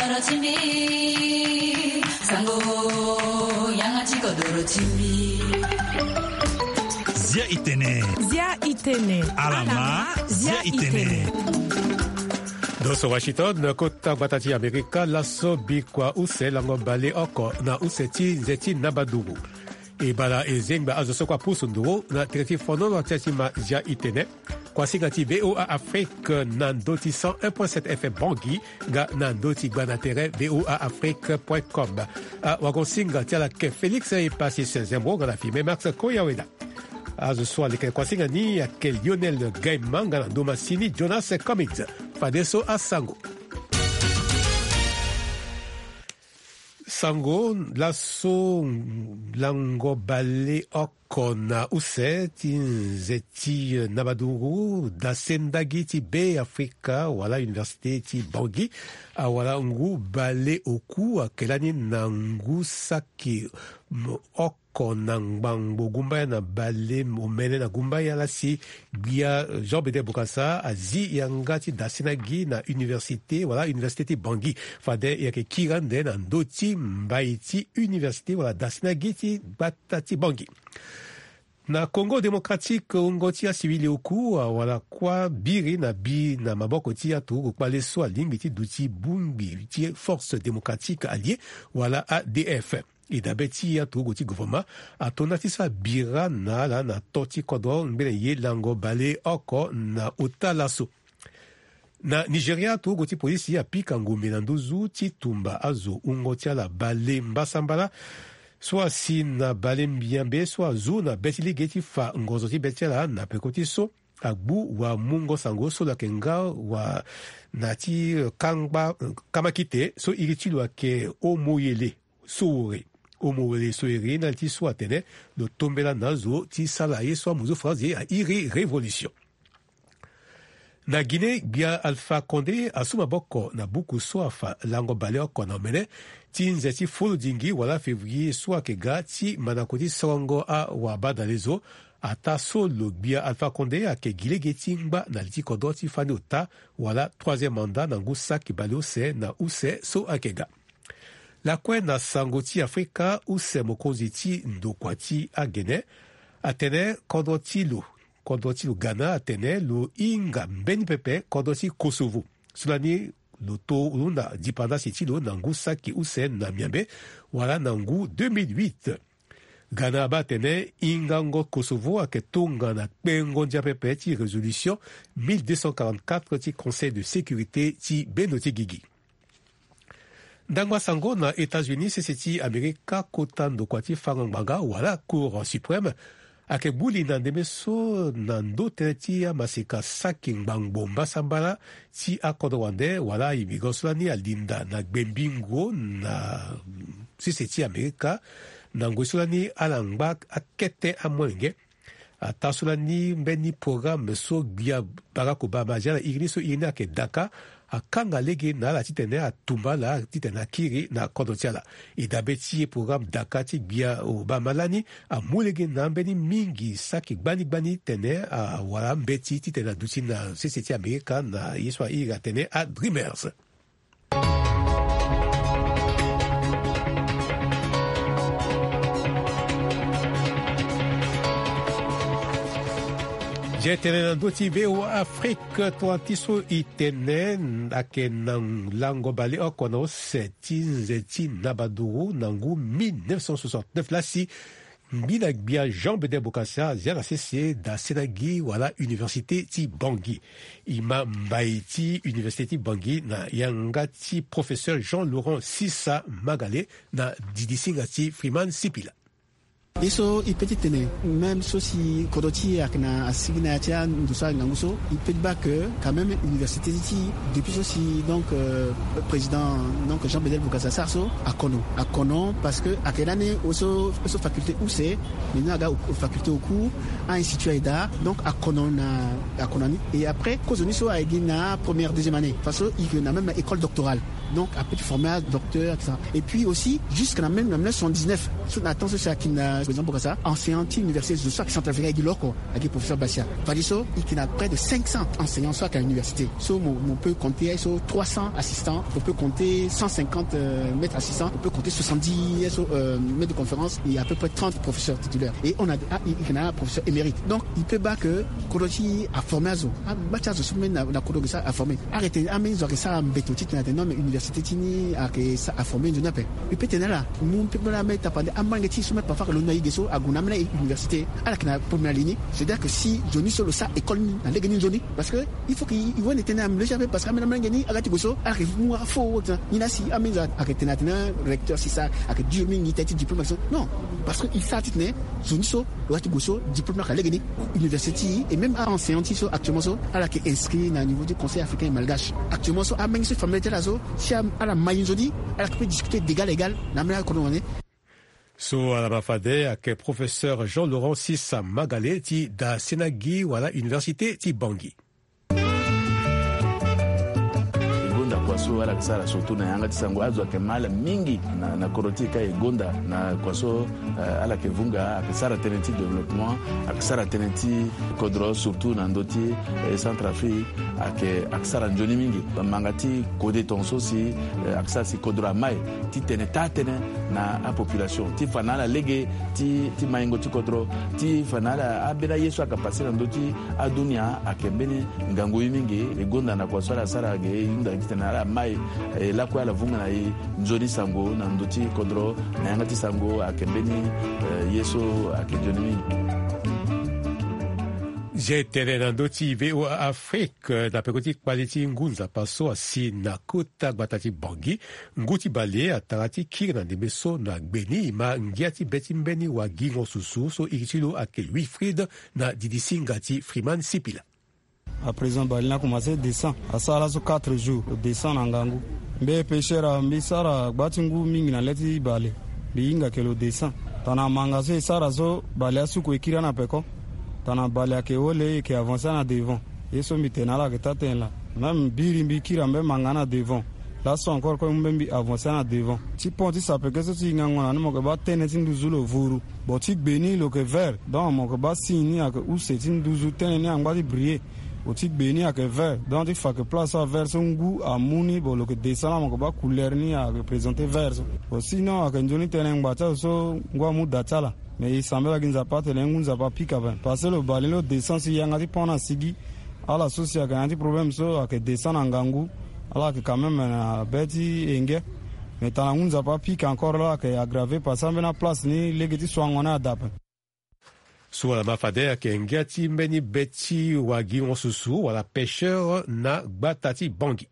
Zia Itene. Alama Zia Itene. Doso Washington, kota Guatati Amerika, laso bikwa use lango bale oko na useti zeti nabaduru. E bala e zengba azo kwa pusunduro na tireti fono na tiatima Zia Itene. Kwa singati VOA Afrique nandoti 101.7 FM Bangui ga nandoti gbanatere voaafrique.com. Wagon singa tiala ke Félix e passé Saint-Zembro ga la filme Max Koyaweda. Azo soa leke kwa singa ni ya ke Lionel Gaiman ga ndoma sini Jonas Comics. Fadeso a Sango. Sango laso lango bale okona use tinzeti nabaduru da sendagi ti be Afrika wala université ti Bangui wala ngu bale oku akelani nangu saki okona ngbango gumbaya na bale omene na gumbaya la si bia Jean Bede Bokassa azi yangati da senagi na université wala université ti Bangui fade yake kirande na ndoti mbaiti université wala da senagi ti batati Bangui. Na Congo démocratique ngoti ya civili oku wala kwa biri na maboko ti atu kwa leso alimbi ti duti bumbi ti force démocratique alliée wala ADF. Idabeti ya tugo ti gouvernement atonati sa bira na toti kodo mbele ye lango bale oko na utalaso. Na Nigeria tugo ti polisi ya pika ngumbi na nduzu ti tumba azo ungo ti ala bale mbasambala soit si na bale mbiambe soit zo na betili geti fa ngozo ti betela na pekoti so agbu wa mungo sango so la kenga wa nati kangba kamakite so iritilwa ke omoyele soore omoyele soere na ti so atene lo tombela nazo ti salaye so muzo frazi a iri révolution. Na Guinée, bia Alpha Condé asuma boko na buku soafa lango bale oko na mene ti nzeti fulu dingi wala février soa ke ga ti manakoti songo a wabada lezo ata solo bia Alpha Condé a ke gile geti ngba na liti kodo ti fani ota wala troisième mandat na ngusa ki bale ose na use so akega. La kwe na sangoti Afrika use mokonzi ti ndokwati a Guinée atene kodo ti lo kodoti lu Ghana atene lu inga mbeni pepe kodoti Kosovo. Sulani lu to luna dipendance ti lo nangu saki use na miambe wala nangu 2008. Ghana ba atene ingango Kosovo ake tonga na pengo ndia pepe ti résolution 1244 ti Conseil de sécurité ti benoti gigi. Ndangwa sango na États-Unis c'est ti Amerika kotando kwati fanganga wala Cour suprême ake buli na ndemeso na ndote ti ya masika saki ngbangbo mbasambala ti akodo wande wala imigosolani alinda na gbembingo na sisi ti Amerika na ngosolani alangba akete amwenge atasolani mbeni programme so bia Barack Obama jala igni so ina ke Daka akanga lege na la titene atumba la titene akiri na kodotiala idabeti program Daka ti bia Obama lani amulege na mbeni mingi saki gbani tene wala mbeti titene duti na sisi Amerika na yeswa ira tene a Dreamers. Jetene ndoti VOA Afrique toantiso itene ake nang lango bale okono zeti nabaduru nangu 1969 lasi mbina bia Jean Bede Bokassa zera cc da senagi wala université ti Bangui. Ima mbaiti université ti Bangui na yanga ti professeur Jean-Laurent Sissa Magale na didisinga ti Freeman Sipila. Eso ipeti tene même si kodoti akna asigna tia ndusa nganguso ipeti ba que quand même université ti depuis aussi donc président donc Jean Bedel Bokassa Sarso à Kono parce que akenane oso faculté où c'est maintenant ga faculté au cours a institut Aida donc à Konani et après kozoni so a na première deuxième année parce que il y a même école doctorale donc après tu formé docteur etc. Et puis aussi jusqu'à même 1919 sur attention c'est akina président Bokassa, enseignant à l'université de Soak Centrafrique avec l'Orco, avec le professeur Bassia. Fadiso, il a près de 500 enseignants Soak à l'université. So, on peut compter sur 300 assistants, on peut compter 150 maîtres assistants, on peut compter 70 maîtres de conférence et à peu près 30 professeurs titulaires. Et on a un professeur émérite. Donc, il peut pas que Kodoti a formé à Zo. Bacha Zo Soumen a Kodoti a formé. Arrêtez, Amen Zoresa, Betoti, non, mais l'université Tini a formé une nappe. Il peut tenir là. Nous peut la mettre à parler. Amangeti soumet parfois que l'on a eu des à Gounamela université. À la première ligne. C'est-à-dire que si Johnny Solo ça école, n'a pas gagné Johnny. Parce que il faut qu'il voit les tenir à me lever parce que Amen gagné à la Tiboso. Arrive, moi, faux. Il a si Amen arrêtez maintenant, recteur, si ça, avec Dieu, il était diplôme. Non. Parce qu'il s'attendait, Johnny Solo, le Tiboso, diplôme à la gagné. Université, et même à enseignant, actuellement, à la qui est inscrit au niveau du Conseil africain malgache. Actuellement, à Amen se famille de la zone, si à la Mayinzodi, elle peut discuter d'égal à égal, n'a pas qu'on est. So, à la Mafade, avec professeur Jean-Laurent Sissa Magale, ti da Senagi, ou à la université, ti Bangui. Kwaso ala kisara surtout na yanga tisango azwa kemala mingi na korotika egonda na kwaso ala kevunga akisara tenenti développement akisara tenenti kodro surtout na ndoti Centrafrique akisara njoni mingi mangati kode tonso si akisara si kodro mai ti tenetane na a population ti fanala lege ti maingo ti kodro ti fanala abena yesu akapasira ndoti adunia akembeni ngango mingi egonda na kwaso ala sara ge yunda kitana ala mai la kwa la vunga na njoni sango na ndoti kodro na yangati sango akembeni yesu akenjoni. J'étais dans d'autres VOA Afrique, d'après côté qualité ngunza passo asi na kota batati bangi, nguti bale atarati kiri na demeso na gbeni ma ngiati beti mbeni wa gingo susu so ikitilo ake Wilfried na didisi ngati Freeman Sipila. À présent, il a commencé à descendre. À ça, là, 4 jours, descendre en Gangou. Mais pêcheur, mais ça, Batingu, Mingina, Leti, Bale. Binga, que le descend. T'en as mangasé, ça, razo, Bale, à Soukou, et Kirana, Peko. T'en as Bale, à Keole, qui avance en devant. Et ce mitena là, que t'as là. Même Birimbi, Kira, même Mangana devant. Là, c'est encore comme même avancé en devant. Si ponti ça peut que ce soit un mon que tenetin douzulo vuru. Botik béni le que vert. Dans mon que bas signé à que où c'est une douzu tenez en bas de briller. Botik béni à que vert. Donc il faut que place à vert son goût à mouni bon le que descend mon que bas couleur ni à représenter vert. Sinon à que njoni tenez en bas so ngwa mu datala. Mais il semble qu'il n'a pas tellement nous a pas piqué avant. Parce que le balino descend si yangati pendant sigi à la société a un problème so à que descend en Gangou. Alors que quand même un petit ingue mais tant qu'on n'a pas piqué encore là qui est aggravé parce que na place ni légiti soit on a adapté. Sur la mafade que ngati mbeni beti wagi on susu wala pêcheur na batati bangi.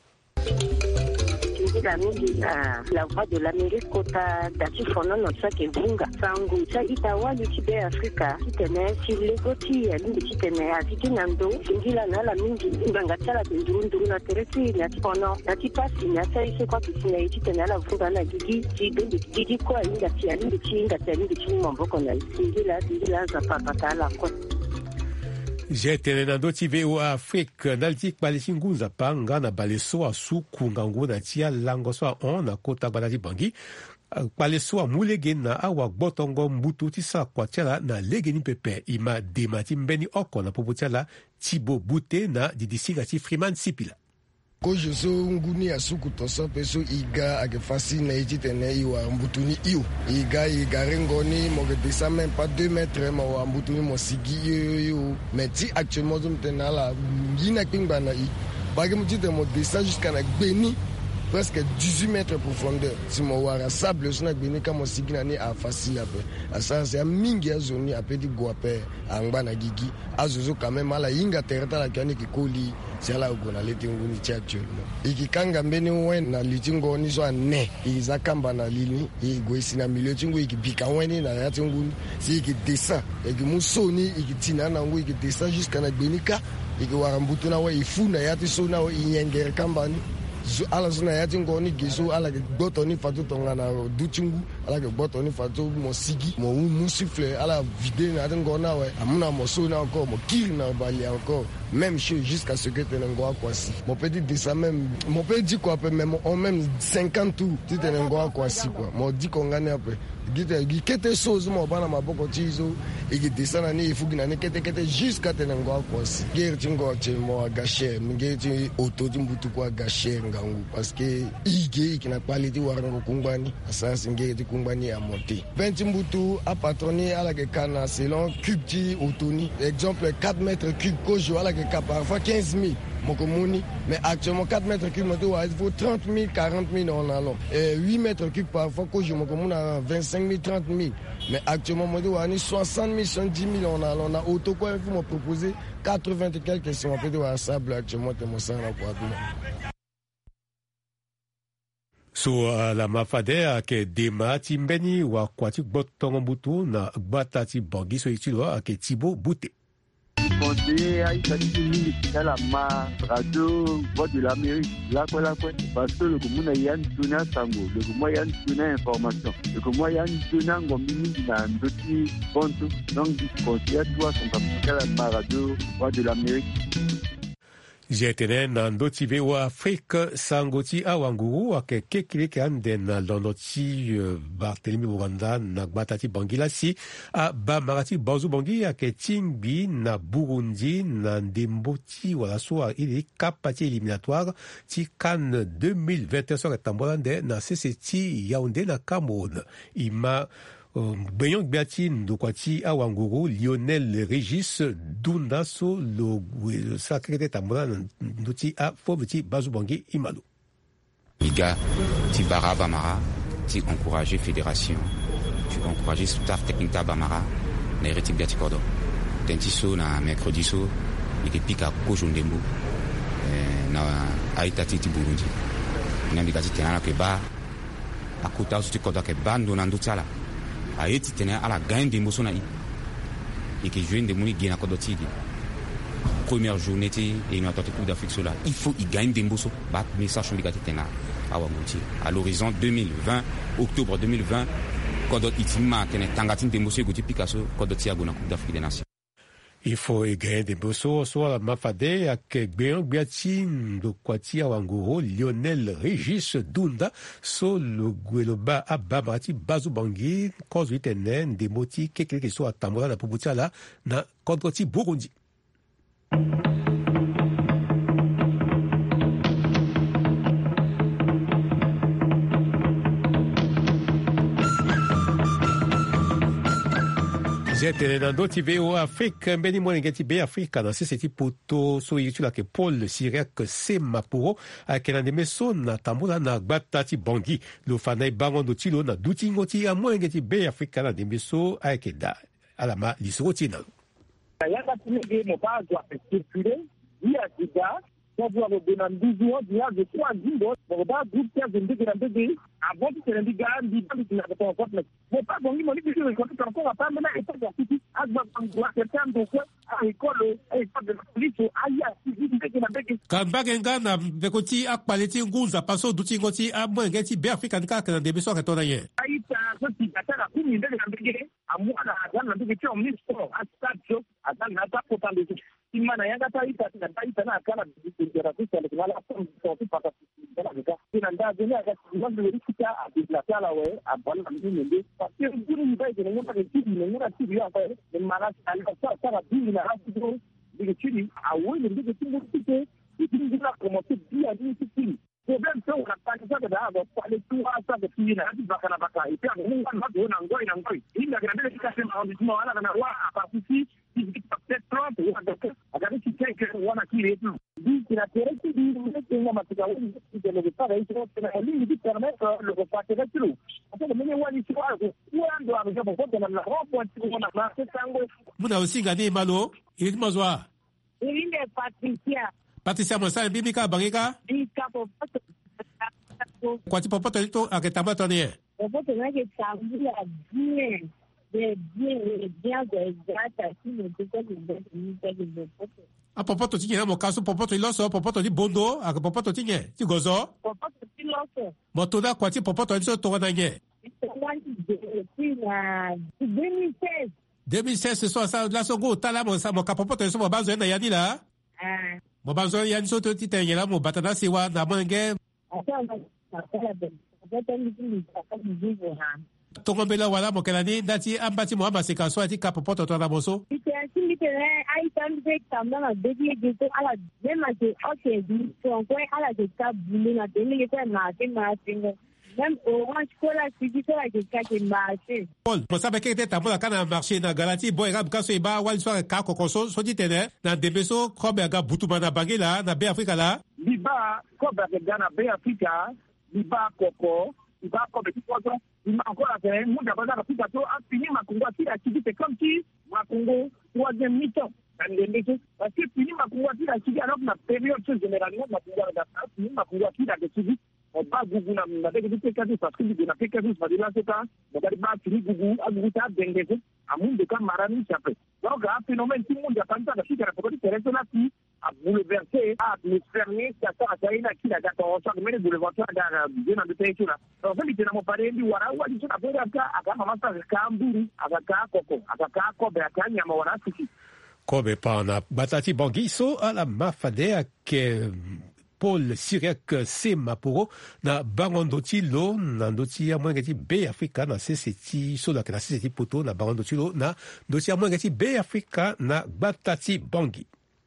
La voix de l'Amérique kota dati fono no tsake vunga sangu cha itawa lichibe Afrika kitene chilegoti alindi kitene atikinando ngila na la mingi ngangachala ndurunduru na tereti na fono na tipasi na sai kwa kitene kitene la vunga na gigi kwa inga ti alindi chinga alindi chinga mboko na ngila za papata la kwa. J'étais dans d'autres VOA Afrique, naltik balishingunza panga na baleso asu kungangu na tia lango so on na kota balati bangi. Baleso mulege na awa botongo mbutu tisa kwa tiala na legeni pepe ima demati mbeni oko na poputiala Tibo Bute na didisiga ti Freeman Sipila. Kojo so nguni asuku toso peso iga akefasi na ititene iwa mbutuni iyo iga rengoni mo que descend même pas 2 mètres ma wa mbutuni mo sigi yo mais ti actuellement zum tenala yina kingba na i bagi mutite mo descend jusqu'à na gbeni presque 18 mètres de profondeur si mo wara sable so na gbeni ka mo sigi na ni afasi ape asa c'est mingi ya zoni ape di goape angba na gigi azozo quand même ala inga terata la kani ki koli c'est là où on a l'été nguni actuellement ikikanga mbeni wen na litingo ni so ne izakamba na lini igwesi na milieu tingo ikibika weni na ya nguni si ikidescend ikimusoni ikitina na ngo ikidescend jusqu'à na gbenika ikiwara mbutu na we ifuna ya tiso na inyengere kambani ala zona ya tingo ni gizo ala gotoni fatu tonga na duchingu ala ke boto ni fato mo sigi mo souffle ala vider na ngona ouais amuna mo so na encore mo kir na bali encore même chose jusqu'à ce que tenengoa kwasi mon petit dit ça même mon petit quoi même on même 50 tours tu tenengoa kwasi quoi mo dit qu'on gagne après kete chose mo bana maboko tizo ikidisana ni ifugina ni kete jusqu'à tenengoa kwasi gerti ngoche mo gâcher ngeti autodi mbutu kwa gâcher ngangu parce que ige ikina qualité warano kungwani asasi ngeti kungwani a monter 20 mbutu a patroni ala ke kana selon cube autoni exemple 4 mètres cubes kojo ala ke parfois 15 000 mais actuellement 4 mètres cubes il faut 30 000 40 000 on a long 8 mètres cubes parfois kojo a 25 000 30 000 mais actuellement on a 60 000 70 000 on a auto quoi il faut me proposer 80 et quelques si on peut dire sable actuellement mon sang là quoi. So la mafade ke dema timbeni wa kwati botongo butu na batati bongi so itilo ake tibo bute. Conseiller à Italie, c'est la radio Voix de l'Amérique, là quoi, parce que le commun y a une tuna sango, le commun y a une tuna information, le commun y a une tuna ngomini dans d'autres comptes, donc du conseiller doit son capital à la radio Voix de l'Amérique. Jetene na ndoti vewa Afrique sangoti awanguru ake kekile ke anden na ndoti Barthélemy Rwanda na batati bangilasi a ba marati bazu bangi ake tingbi na Burundi na ndemboti wala so ili kapati éliminatoire ti CAN 2021 so tambolande na CCT Yaoundé na Cameroun ima Beyon Biatin do Kwati Awanguru, Lionel Régis Dundaso, le sacré Tambola, Nouti A Foveti Bazubangi Imalo. Liga, ti Bara Bamara, ti encourager fédération, tu encourager staff technique Bamara, na Ereti Biati Kordo. Tentiso na mercredi so, il est piqué à Kojondembo, na Aitati ti Burundi. Na Bigati Tenana Keba, à Kota Suti Koda Keba, Ndonando Tala. A eti tena ala gagne des mots na et qui joue des moni gena kodoti première journée et une attente Coupe d'Afrique cela il faut y gagne des mots bat message on ligati tena awangoti à l'horizon 2020 octobre 2020 kodot itima tena tangatin des mots goti Picasso kodoti agona Coupe d'Afrique des Nations. Il faut gagner des bosso soit la mafade avec Beyon Biatin de Kwati Awanguru, Lionel Régis Dunda, so le Gueloba Ababati Bazubangi, cause witenen des moti quelque soit à Tambola la Pobutia na Kodoti Burundi. Dans TVO Afrique, Beni Monengeti B Afrique, dans ce petit poteau, so yutula ke Paul Siriak Semapuro, a kenande meso na tambola na batati bangi, lo fanai bangon do tilo na dutingoti a Monengeti B Afrique, na de meso a keda, alama lisotina. Yaka tinege mo pa doit circuler, il y a des gars, pour voir le Benanduzo, il y a de 3 jours, pour voir groupe qui a vendu de l'ambédé, avant que les gars, ils disent qu'ils n'avaient pas encore, mais pas bon, ils m'ont dit que je ne encore pas, mais là, ils sont sortis, à quelqu'un, donc, à l'école de la police, aïe, ils disent qu'ils n'avaient pas. Quand Bagengana, Bekoti, à Paleti, Ngouza, Passo, Doutingoti, à Mwengeti, Béafrique, en cas, que dans des besoins que tu as ailleurs. Aïe, ça, c'est la commune de l'ambédé, à moi, dans l'ambédé, on met sport, à stade, à dans la table, pour les imana yanga taita na kana bitirafisa lekala from sorti pata na nika inanda jeni aga ndio rikita abla tala we abana mimi parce que nguru mbaye ne ngota ke tibi ne ngota tibi ya kwa ne mara alika sara bibi na hapo ndio chini awe ndio tibi tike tibi na promote dia ni tibi problem so unapata sasa hapo pale tu hasa kwa tibi na hadi bakana baka ipia mungu ndio na ngoi ila kana ndio kasema ndio wala na wa apatisi peut-être 30 ou agora se tem que o aqui mesmo diz que na terra que diz que uma material que deve estar aí que é limite de permite le repartir aquilo então também é uma história quando a gente pode na roupa que uma marca tango muna usinga ni malo ili mazwa ile Patricia Monsa bibi ka bangika kwa ti popoto ito aketamba toni popoto na ke tambia bien a popoto tinye na mokaso popoto iloso popoto di bondo a popoto tinye ti gozo popoto ti loso motoda kwati popoto iso to na nye depuis 2016. 2016 ce soir ça la songo tala mo sa mo kapopoto so mo banzo na yani la. Mo banzo yani so to titengela mo batana siwa na mwenge. Tokombela wala mo kelani dati ambati mo amase ka so ati kapopoto to na boso. Ai tambe tamna debi gitu ala dema ke okay di so ko ala de ka bulu na dele ke na tinga. Même orange cola sidi to la ke marché. Paul, mo sabe ke te tambola kana marché na Galati boy rab kaso iba wal so ka kokoso so ditene na debeso kobe ga butuma na bangila na be Afrika la. Biba kobe ga na be Afrika, biba koko, biba kobe tikoto, biba encore la muda baza Afrika to a fini makungo si activité comme si makungo troisième mi-temps. Parce que fini makungo si activité alors na période généralement makungo da fini makungo si da activité. On va Google na deke di pekadu parce que di na pekadu va dire c'est ça on va pas fini Google a Google ta dengeze a monde de camarade chape donc un phénomène tout le monde a pensé à la pour dire c'est là qui a bouleversé a fermé ça a caína qui la date on s'en met boulevard da bien dans le pays là donc il dit na mo parler di wara wa di na boya aka mama sa ka mburu aka koko aka kobe aka nyama wana sisi kobe pana batati bangiso ala mafade ke Paul Siriak Semaporo na Barandoti lo na ndoti amwengeti be Afrika na seseti so la kana seseti poto na Barandoti lo na ndoti amwengeti be Afrika na Batati Bangi.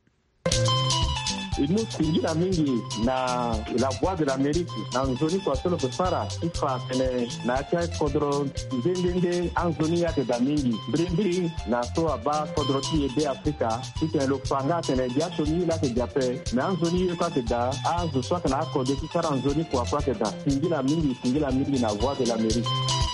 Ino singira mingi na la voix de l'Amérique na nzoni kwa solo kusara ifa kene na kia kodro zengenge anzoni ya da mingi brimbiri na so aba kodro ti be Afrika ite lo fanga tene dia soni la ke jape na anzoni kwa te da azu so kana ko de kisara anzoni kwa te da singira mingi na voix de l'Amérique.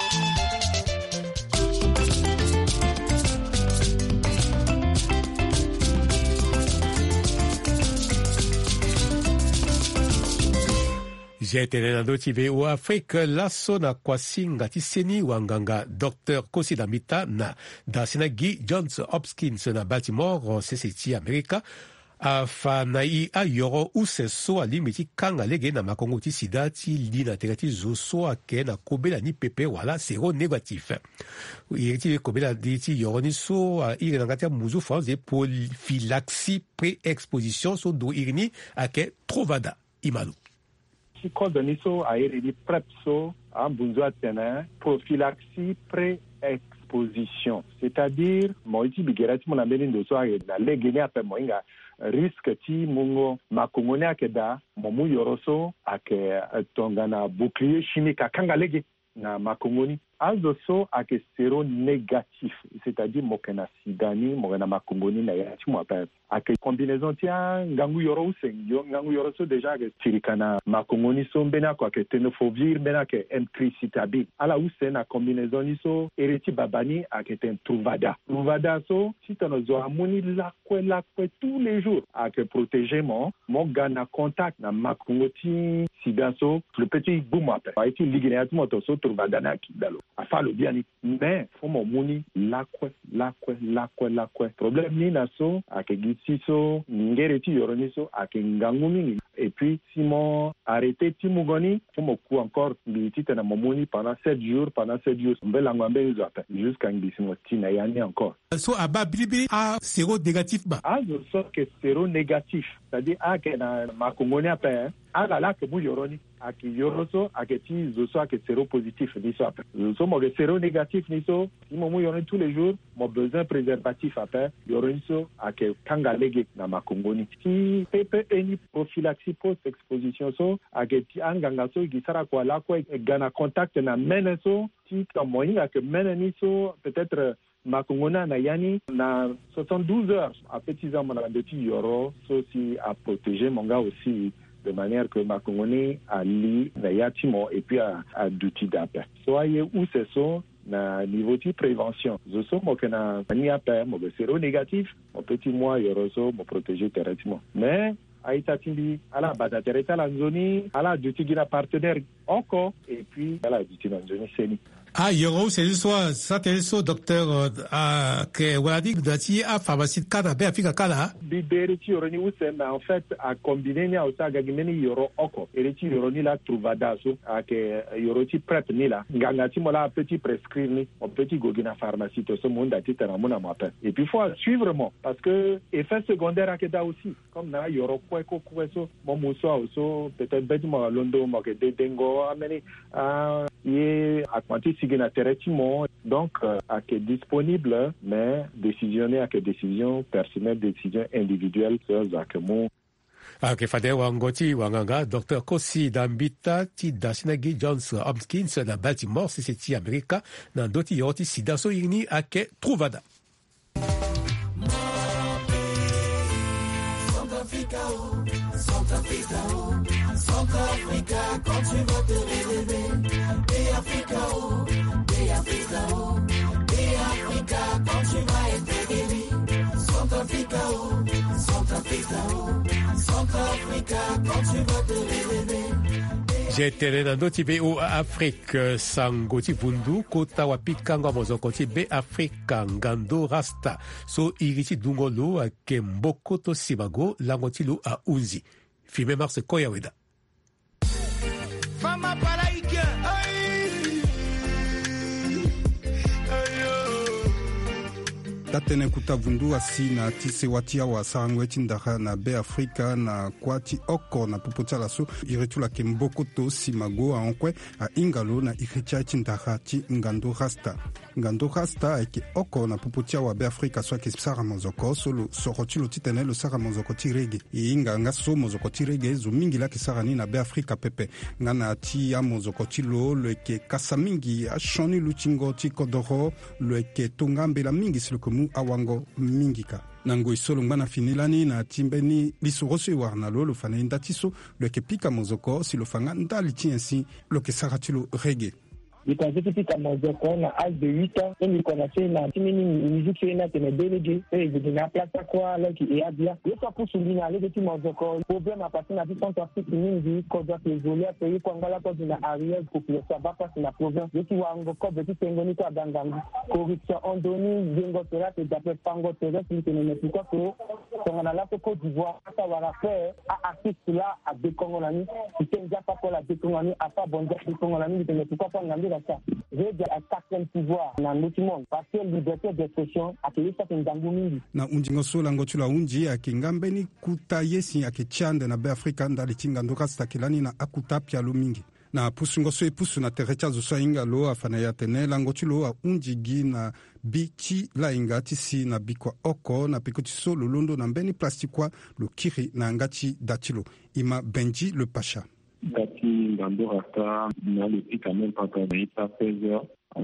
Jetene na doti ve o Afrika laso na kwasinga tiseni wanganga Dr. Kosida Mita na Dasinagi Johns Hopkins na Baltimore seseti Amerika afanai ayoro useso alimiti kanga lege na makongo ti sida ti li na tegati zo so ake na kobela ni pepe wala zéro négatif. Iriti kobela di ti yoro ni so ire na ngati muzu France prophylaxie pré-exposition so do irini ake trovada imalu. Kodoniso aeredi prepso ambunzo atene prophylaxie pré-exposition, c'est-à-dire moiti bigerati mona melindo so na legeni ape moinga risque ti mungo makongone akeda momu yoroso ake tongana bouclier chimique akanga lege na makongoni also so ake zéro négatif, c'est-à-dire mokena sidani mokena makongoni na yati mo ape ake combinaison tia ngangu yoro usengyo ngangu yoro so deja ke tirikana makongoni so mbena kwa ke tenofovir mbena ke emtricitabine ala usena combinaison ni so ereti babani ake ten truvada so si tono zo amuni la kwe tous les jours ake protéger mon gana contact na makongoti sidaso le petit bouma pe a été ligné mo to so truvada na kidalo afalo biani mais faut mon muni la kwe problème ni na so ake siso ngereti yoroniso akengangumi et puis simon arrêté timugoni comme coup encore bitite na momoni pendant 7 jours mbelangwambe zoata jusqu'à ngisimo tina yani encore so aba bilibili a zéro négatif ba so que zéro négatif c'est-à-dire que na makongoni apa ala la que mu yoroni aki yoroso aketi zoso ake zéro positif ni so apa so mo zéro négatif ni so mo mu yoroni tous les jours mo besoin préservatif apa yoroni so ake kanga lege na makongoni ti pepe eni prophylaxie post exposition so aketi anganga so gisara kwa la kwa gana contact na mene so ti kamoinga ke mene ni so peut-être makongona na yani na 72 heures à petits hommes na de ti yoro so si à protéger mon gars aussi de manière que makongoni ali na yatimo et puis à duty d'appel soyez où c'est so na niveau de prévention je so mo kana ni appel mo zéro négatif mon petit moi yoroso mo protéger directement mais aïta timbi ala bata tereta la zone ala duty gina partenaire encore et puis ala duty na zone seni yoro c'est soit ça t'es so docteur que voilà dit dati a pharmacie kana be afika kala biberiti yoro ni use mais en fait a combiner ni ausa gagimeni yoro oko eriti yoro ni la truvada so que yoro ti prep ni la ngangati mola petit prescrire ni on petit gogi na pharmacie to so monde ati tera mona mapa et puis faut suivre moi parce que effet secondaire a keda aussi comme na yoro kweko so mo muso also peut-être bête mo londo mo ke dengo ameni et à quanti signa traitement donc à que disponible mais décisionner à que décision personnelle décision individuelle sur zakemo ke fade wangoti wanganga Dr. Kosi Dambita ti Dasinagi Johns Hopkins na Baltimore CCT America na doti yoti sida so yini ake truvada Centrafrica, quand tu vas te réveiller. Et Africa, oh, et Africa, oh, et Africa, quand tu vas être guéri. Centrafrica, oh, Centrafrica, oh, Centrafrica, quand tu vas te réveiller. J'étais dans d'autres pays au Afrique, Sangoti Bundu, Kota Wapikanga Mozokoti, Be Afrika, Ngando Rasta, So Iriti Dungolo, Kemboko to Simago, Langotilo a Unzi. Filmé Mars Koyaweda. Fama Palaika, tatene kuta vundu asi na tise watia wa sarangwe tindaha na be Afrika na kwati oko na popotala so iretula kemboko to simago a onkwe a ingalo na iricha tindaha ti ngando rasta eke oko na popotia wa be Afrika so ke sara mozoko solo sorotilo titene lo sara mozoko ti rege inga nga so mozoko ti rege zo mingi la ke sara ni na be Afrika pepe ngana ti a mozoko ti lo le ke kasamingi a shoni luchingo ti kodoro le ke tungambe la mingi silo komu awango mingika nango isolo ngana finilani na timbeni lisoroso iwarna lo fana indatiso le ke pika mozoko silo fanga ndali ti ainsi lo ke saratilo rege Nikaanza kupika mozoko na âge de 8 ans et niko na sema timini musique sena tena délégué et je na place quoi là qui est bien et ça pour souligner les petits mozoko problème à passer na toute Afrique mingi ko doit isoler pays ko ngala ko na arrière pour que ça va passer na province et qui wa ngoko petit tengoni ko danganga corruption on donne dengo tera te d'après pango tera qui tena pourquoi ko on a la Côte d'Ivoire ça va la faire à artiste là à décongolani qui déjà pas pour la décongolani à pas bon décongolani mais pourquoi pas ngandi ça j'ai à certains pouvoirs dans le monde parce que liberté d'expression a été ça ndangu mingi na unjingo sola ngotula unji akingambeni kuta yesi akichande na be Afrika ndali tinga ndoka stakilani na akutapya lo mingi na pusungo so epusu na terecha zo sainga lo afana ya tenela ngotilo a unjigi na bichi la ingati si na bikwa oko na pikoti so lolondo na mbeni plastikwa lo kiri na ngati datilo ima Benji le Pacha Dati Ngando Rasta, na le pic quand même pas à 16h. À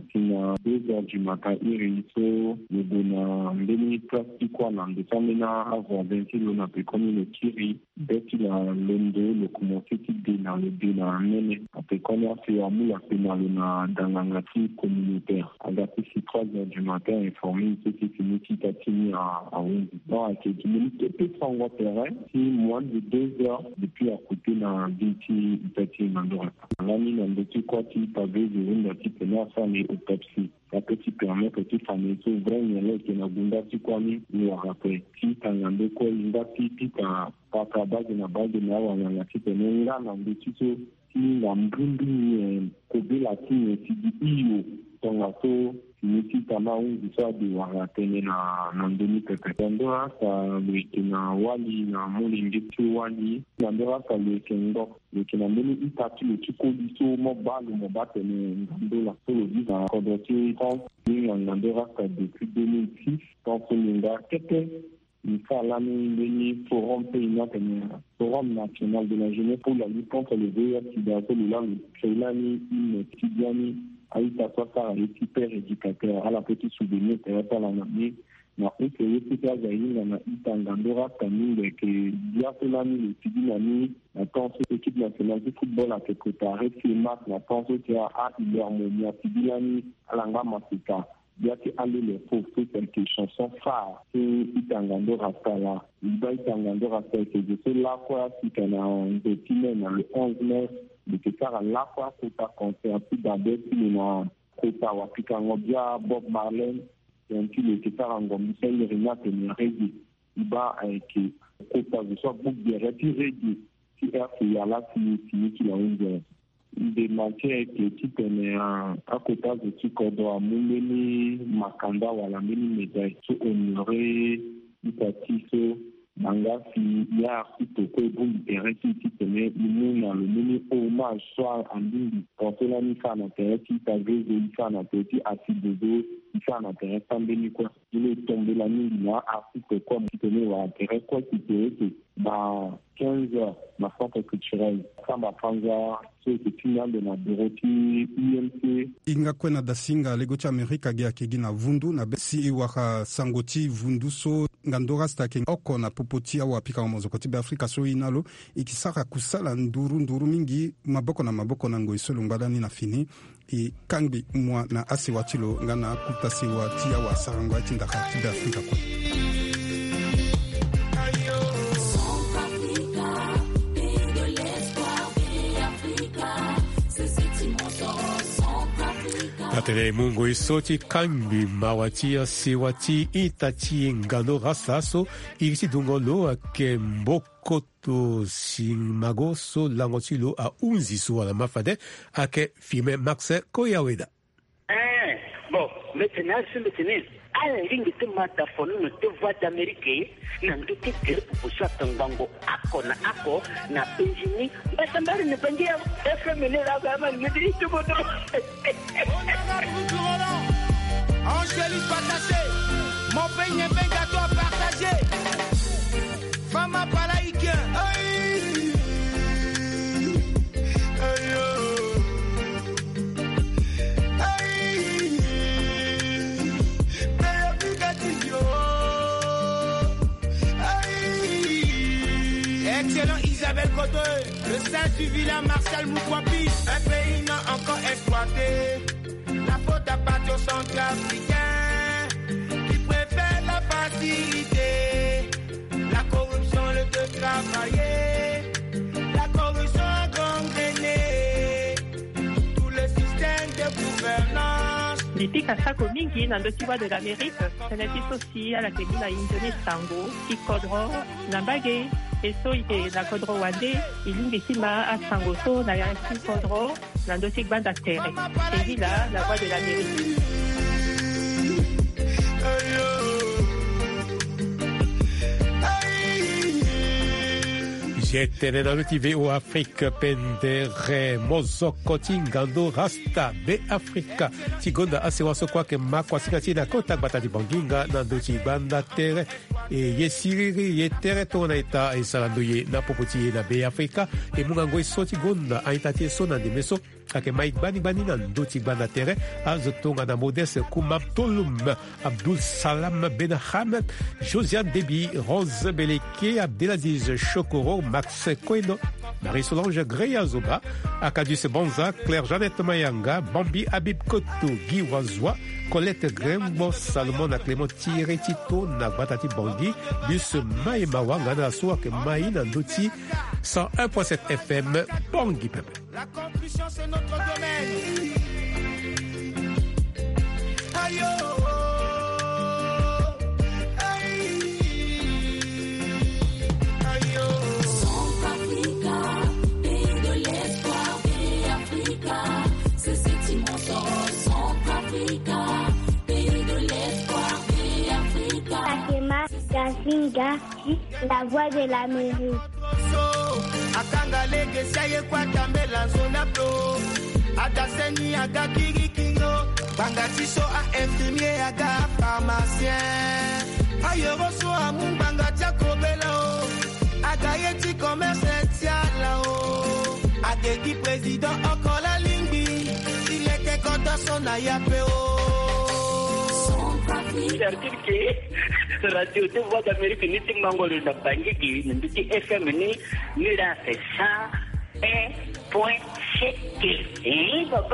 2h du matin, il réussit le bon béni plastique quoi là, de ça maintenant avoir 20 kilos on a pu comme le kiri, dès qu'il a l'endo, le commencé qui dans le bien mené, après qu'on a fait un moule dans l'angati communautaire. À date 3h du matin, informé ce qui finit qui a fini à 11h. Donc, à quelques minutes, peut-être en terrain, si moins de 2 heures depuis à côté dans Binti, petit Mandora. Là, nous avons dit quoi, qui pavait de une petite ça autopsie. Ça peut te permettre que tu fasses une vraie nièce qui n'a pas de quoi nous rappeler. Si tu as un peu de quoi, il va piquer ta base de la base de la on a qui te met là, dans le tuto, qui n'a pas de la team, qui dit ton asso, qui tama ungi sa de waratene na ndoni pepe. Ndoa sa leke na wali na molingi tu wali. Ndoa sa leke na mbeni itaki le chiko liso mo balu mo batene ndola solo visa kodoti tant ni ndoa sa depuis 2006 tant que ninga kete ni salami ndeni forum national de la jeunesse pour la lutte contre le VIH-Sida le Crélani une Tidiani Aïta Sosa est hyper éducateur à la petite souvenir par la année na eke pika zaini na itangandora kamile ke dia pelani le tidinani na pense équipe nationale de football à quelque part et match na pense que a il harmonie tidinani alanga masika dia que aller les pauvres quelques chansons phares que itangandora là il va itangandora que je sais là quoi si kana un petit même le 11 mai de que car à la fois pour ta concert puis d'abord kota wapika ngobia Bob Marley yanti le kitara ngombi sele Renate ni reggae iba ke kota zo book de reggae qui est là qui la unge de matière que tu connais à kota de Tikodo a mumeni makanda wala mini médaille qui honorer itatiso manga fi ya kitoko bon intéressé qui tenait imuna le mini hommage soit en ligne quand cela ni fa na tereti ta geze ni fa na tereti asidodo ni fa na tereti tambeni quoi il est tombé la nuit là artiste comme qui tenait wa intérêt quoi qui était ba 15 heures ma forte culturelle kama panza so kitinande na buroti IMC inga kwena dasinga lego cha Amerika gya kigina vundu na besi iwaka sangoti vundu so ngandora stake oko na popotia wa pika wa mozokoti be Afrika so inalo ikisaka kusala nduru mingi maboko na ngoisolo ngadani na fini i kangbi mwa na ase watilo ngana kutasi watia wa sarangwa tindaka tibe Afrika kwa Tatele mungo isoti kambi mawatia sewati itati ngano rasaso irisi dungolo ake mbokoto simagoso langotilo a unziso ala mafade ake filme Max Koyaweda. Bon, maintenant alingi te mata fono te voix d'Amérique na ndoki te pour tangango ako na engineer basambari ne bangia FM ne la gama ne dit tout bon Angélique partagé mon pain n'est pas gâteau partagé femme palaïque Excellent Isabelle Cotoy, le Saint du vilain Marcel Moukwapi, un pays non encore exploité. La faute appartient au centrafricain qui préfère la facilité. La corruption le fait travailler, la corruption a gangréné tout le système de gouvernance. Lipika sako mingi na ndotiwa de l'Amérique, senati sosi ala kemina indone sango, ikodro, nambage, eso ite na kodro wande, ilingi sima a sango so na yansi kodro, na ndotik banda tere. C'est là la voix de l'Amérique. J'étais dans le TV au Afrique pendere mozoko tingando rasta be Afrika tigonda asewaso kwake makwa sikatina kota batati banginga na ndochi banda tere e yesiriri yetere tona ita isalando ye na popoti na be Afrika e mungango isoti gonda aitati so na demeso ake Mike bani na ndochi banda tere azotonga na modeste kumabtolum Abdul Salam Ben Hamad Josiane Debi Rose Beleke Abdelaziz Chokoro Max Koeno, Marie-Solange Greyazoba, Akadus Bonza, Claire-Jeannette Mayanga, Bambi Habib Koto, Guy Wazwa, Colette Grembo, Salomon Clément Tito, Nagbatati Bangui, Bus Maïmawa, Ngana Soak Maïna Ndoti, 101.7 FM, Bangui Pepe. La conclusion, c'est notre domaine. Aïe, Gazinga, la voix de l'Amérique. Akangalege saye kwa tambela zona pro. Adaseni aga kirikingo. Bangatiso a infirmier aga pharmacien. Ayoroso a mumbanga tiakobela. Agayeti commercial lao. Agedi président Okola Lingbi. Il était content son ayapeo. C'est-à-dire que radio de voix d'Amérique ni tingmangolo na bangi ni ndi FM ni la c'est ça .7 papa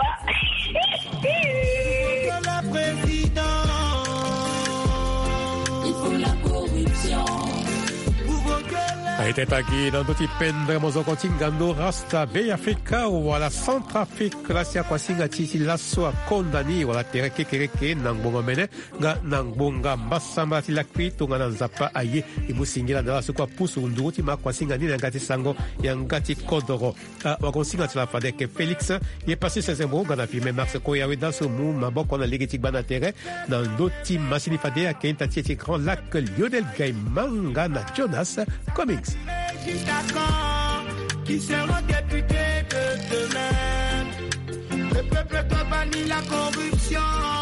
la président il faut la corruption Aitetagi nandoti pendre mozoko tingando rasta be Afrika wala Centrafrique la sia kwasinga titi laso kondani wala tereke kereke nangbonga mene nga nangbonga mbasamba tilakwi tunga nanzapa aye imusingira ndala sukwa pusu nduti makwasinga ni ngati sango yangati kodoro wakonsinga tila fadeke Félix ye passé ses mbonga na filme Max Koyawe dans ce mou maboko na ligitik bana terre nandoti masini fade a kenta titi grand lac Lionel Gaimanga na Jonas Comics. Qui seront députés de demain. Le peuple doit bannir la corruption.